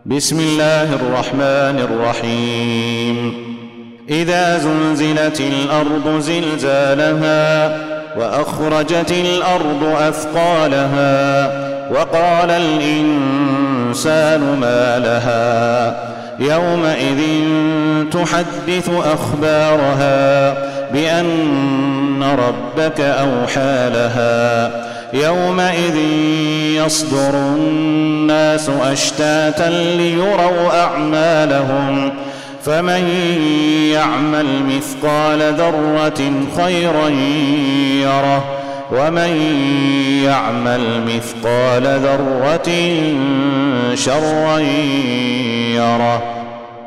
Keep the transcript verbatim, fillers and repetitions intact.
بسم الله الرحمن الرحيم إذا زلزلت الأرض زلزالها وأخرجت الأرض أثقالها وقال الإنسان ما لها يومئذ تحدث أخبارها بأن ربك أوحى لها يومئذ يصدر الناس أشتاتا ليروا أعمالهم فمن يعمل مثقال ذرة خيرا يره ومن يعمل مثقال ذرة شرا يره.